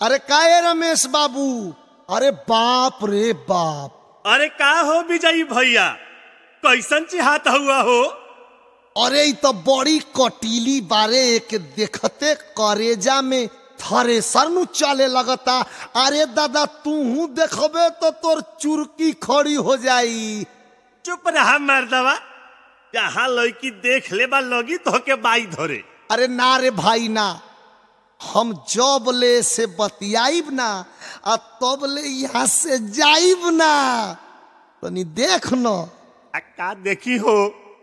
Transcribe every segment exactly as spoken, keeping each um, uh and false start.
अरे काहे रमेश बाबू, अरे बाप रे बाप। अरे का हो विजयी भैया, कैसन चिहात हुआ हो? अरे इ तो बड़ी कटीली बारे, एक देखते करेजा में थ्रेसर नु चले लगता। अरे दादा तू देखबे तो तोर चुरकी खड़ी हो जाई। चुप रहा मर्दवा, जहाँ लड़की देख ले बा लगी तो के बाई धरे। अरे ना रे भाई ना, हम जब ले से बतियाइब ना आ तब ले यहाँ से जाइब ना, तनी देख न। आ का देखी हो?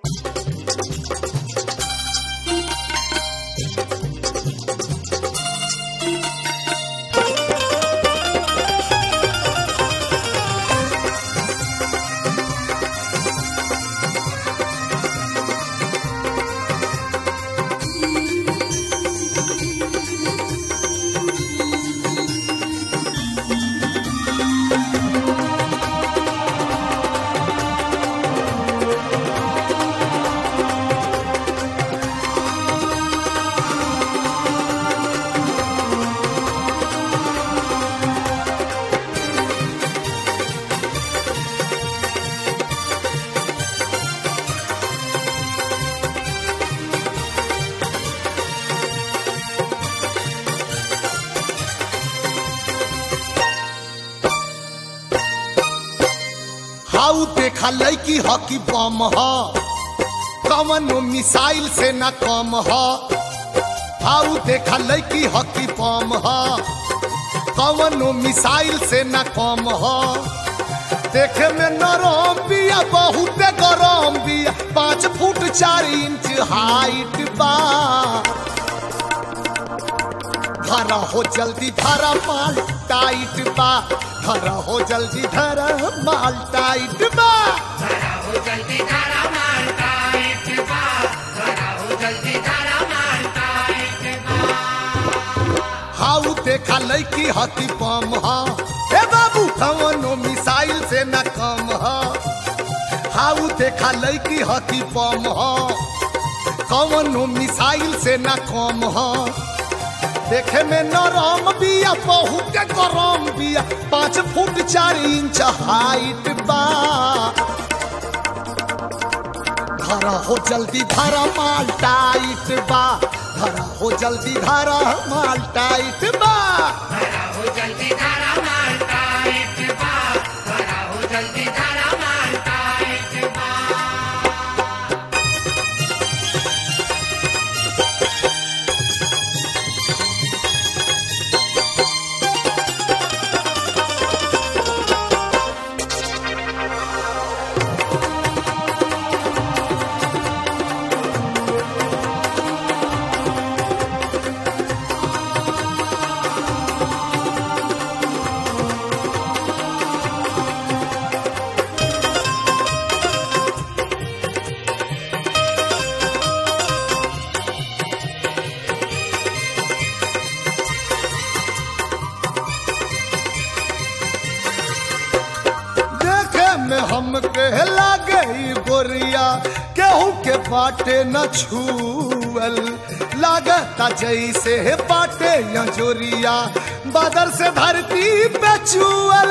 हाउ देखा लड़की हकी बम ह, कवनो मिसाइल से न कम ह। हाउ देखा लड़की हकी बम ह, कवनो मिसाइल से न कम ह। देखे में नरम बिया, बहुत गरम बिया, पाँच फुट चार इंच हाइट बा। धरा हो जल्दी धरा, माल टाइट बा। धरा हो जल्दी धरा, माल टाइट बा। धरा हो जल्दी धरा, माल टाइट बा। धरा हो जल्दी धरा, माल टाइट बा। हाउ देखा लड़की हकी बम ह, हे बाबू कवनो मिसाइल से न कम ह। हाउ देखा लड़की हकी बम ह, कवनो मिसाइल से न कम ह। देखे में नरम बिया, बहुत गरम बिया, पाँच फुट चार इंच हाइट बा। धरा हो जल्दी धरा, माल टाइट बा। धरा हो जल्दी धरा, माल टाइट बा। धरा हो जल्दी धरा, माल टाइट बा। धरा हो जल्दी धरा, माल टाइट बा। हमके लागे गोरिया, केहू के बाटे न छुअल। लागता जैसे बाटे जोरिया, बादल से धरती पे छुअल।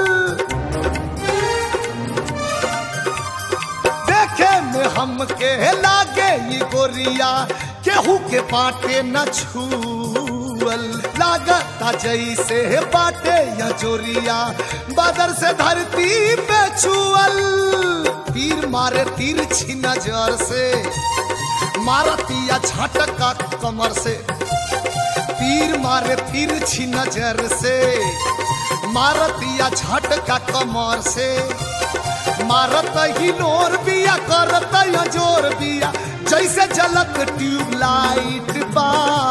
देखे में हमके लागे गोरिया, केहू के बाटे न छुअल। लागता जैसे बाटे या जोरिया, बादर से धरती पे छुअल। तीर मारे तिरछी नजर से, मारतिया झटका कमर से। तीर मारे तिरछी नजर से, मारतिया झटका कमर से। मारत ही नोर बिया, करत या जोर बिया, जैसे जलत ट्यूबलाइट बा।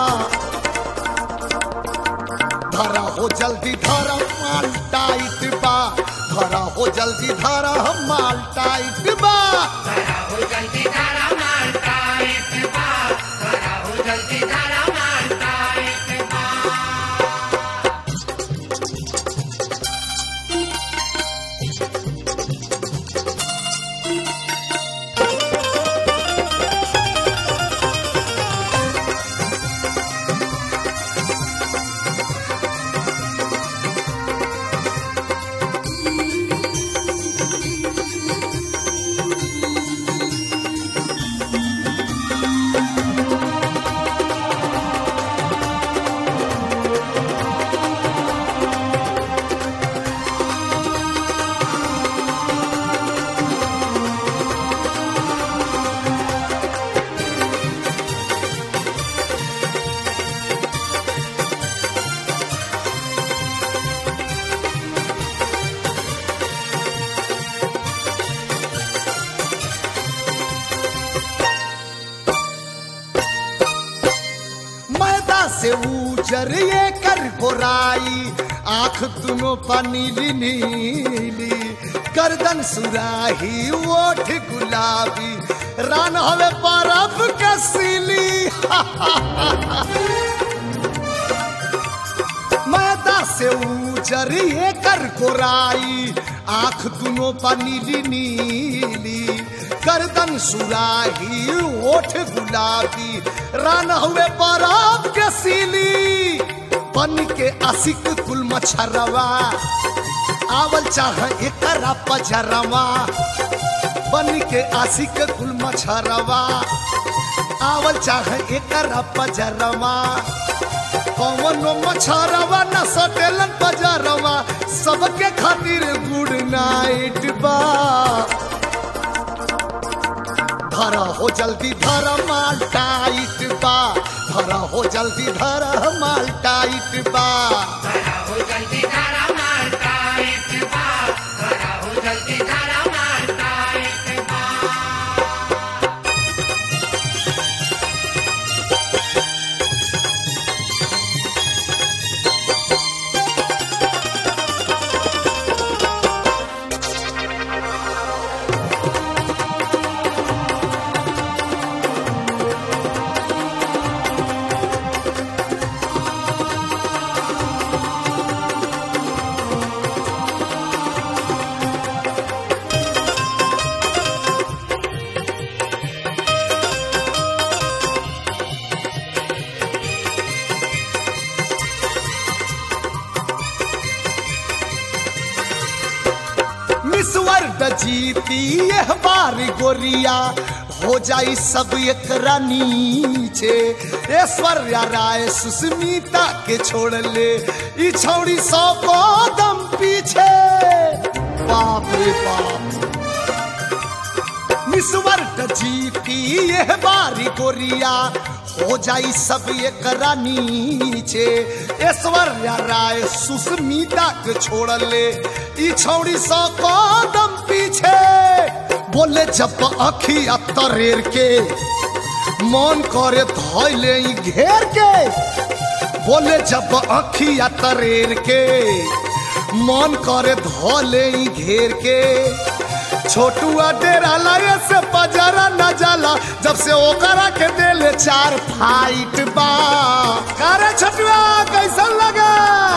धरा हो जल्दी धरा, माल टाइट बा। धरा हो जल्दी धरा, माल टाइट बा। धरा हो जल्दी धरा, माल टाइट बा। धरा हो जल्दी धरा, माल टाइट बा। से उजर ये कर गोराई आंख दोनों पा नीली नीली गर्दन सुराही ओठ गुलाबी रान हवे बर्फ कसीली मैदा से उजर ये कर गोराई आंख दोनों पा नीली नीली गर्दन सुराही ओठ गुलाबी रान हुए बर्फ कसीली बन के आशिक कुल मछरवा आवल चाह एकरा पजरवा बन के आशिक कुल मछरवा आवल चाह एकरा पजरवा कौनो मछरवा न सटेलन पजरवा सबके खातिर गुड नाइट बा धरा हो जल्दी धरा माल टाइट बा धरा हो जल्दी धरा माल टाइट बा धरा हो जल्दी धरा माल टाइट बा धरा हो जल्दी धरा माल टाइट बा जीती यह बार गोरिया हो जाई सब एकरा नीचे ऐश्वर्या राय सुस्मिता के छोड़ ले ई छौड़ी सौ कदम पीछे बाप रे बाप निस्वर्ग जीती यह बारी गोरिया हो जाई सब एकरा नीचे ऐश्वर्या राय सुस्मिता के छोड़ ले ई छौड़ी सौ कदम पीछे बोले जब अखिया तरेर के मन करे धैले घेर के बोले जब अखिया तरेर के मन करे धोले घेर के छोटुआ डेरा लाए से पजरा न जाला जब से ओकरा के देले चार फाइट बा करे छोटुआ कैसा लगा